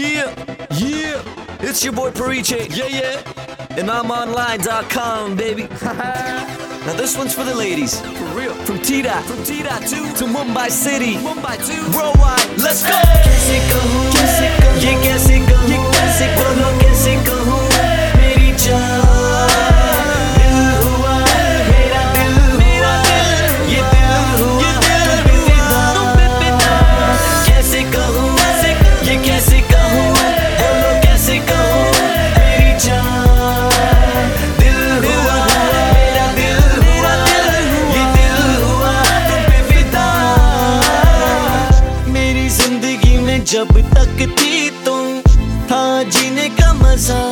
Yeah, yeah, it's your boy Pariche. Yeah. And I'm online.com, baby. Now this one's for the ladies. For real. From T-Dot to Mumbai City. Worldwide. Let's go. कैसे कहूँ, ये कैसे कहूँ, बोलो कैसे कहूँ, मेरी जान। दिल हुआ, मेरा दिल हुआ, ये दिल हुआ, तुम पे फिदा। कैसे कहूँ, ये कैसे कहूँ, बोलो कैसे कहूँ, मेरी जान। दिल हुआ, मेरा दिल हुआ, ये दिल हुआ, तुम पे फिदा। मेरी जिंदगी में जब तक थी तुम, था जीने का मजा।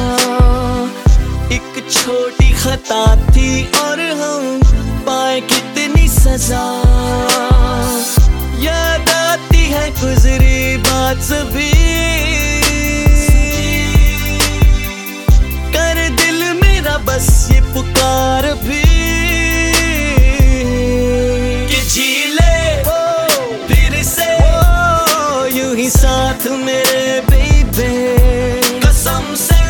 एक छोटी खता थी और हम पाए कितनी सजा। याद आती है गुजरी बात सभी, कर दिल मेरा बस ये पुकार भी कि जी ले फिर से यूं ही साथ मेरे बेबे। कसम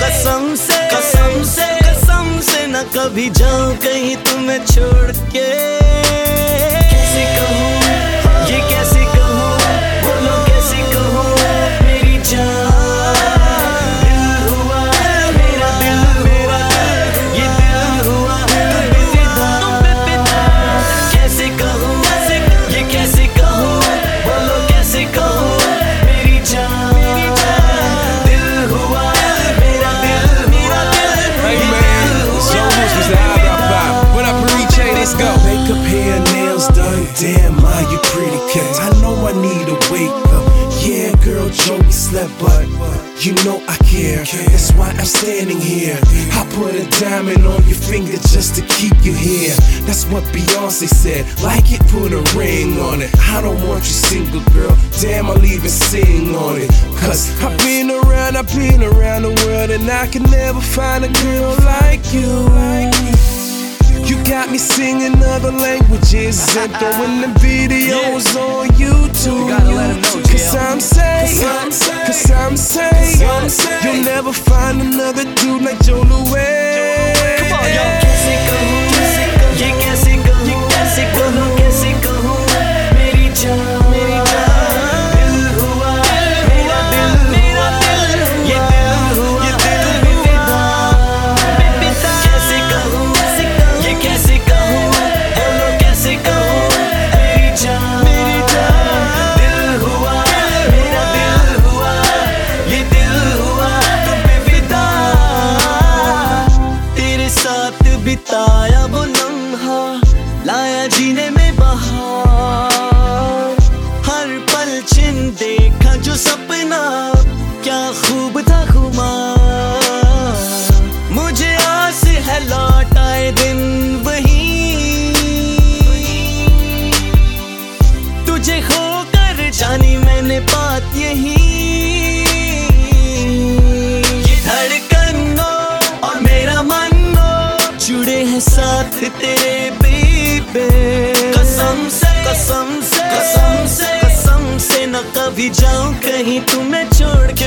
से न कभी जाऊं कहीं तुम्हें छोड़ के। कैसे कहूँ, ये कैसे कहूँ, बोलो कैसे कहूँ, मेरी जान। दिल हुआ, मेरा दिल हुआ, ये दिल हुआ, तुम पे फिदा। कैसे कहूँ, ये कैसे कहूँ, बोलो कैसे कहूँ, मेरी जान। दिल हुआ, मेरा दिल हुआ, Hey man, so much was the high. What up, Pariche? Let's go. Makeup, hair, nails done. Damn, my you pretty cat. I know I need a wake up. Yeah, girl, Joey slept, but you know I care. That's why I'm standing here. I put a diamond on your finger just to keep you here. That's what Beyonce said. Like it, put a ring on it. I don't want you single, girl. Damn, I'll even sing on it. Cause I've been around the world, and I can never find a girl like you. You got me singing other languages and throwing the videos on YouTube. Cause I'm saying, you'll never find another dude like Joe Louis. Come on, yo. कैसे कहूँ, ये कैसे कहूँ, बोलो कैसे कहूँ, मेरी जान। दिल हुआ, मेरा दिल हुआ, ये दिल हुआ, तुम पे फिदा। कैसे कहूँ, ये कैसे कहूँ, बोलो कैसे कहूँ, मेरी जान। दिल हुआ, मेरा दिल हुआ, ये दिल हुआ, तुम पे फिदा। तेरे साथ बिताया वो लम्हा, लाया जीने में बहार। हर पल छिन देखा जो सपना, क्या खूब था खुमार। मुझे आस है लौट आए दिन वही, तुझे खोकर जानी मैंने बात यही। ये धड़कनों और मेरा मनो जुड़े हैं साथ तेरे बेबे। कसम से न कभी जाऊं कहीं तुम्हें छोड़ के।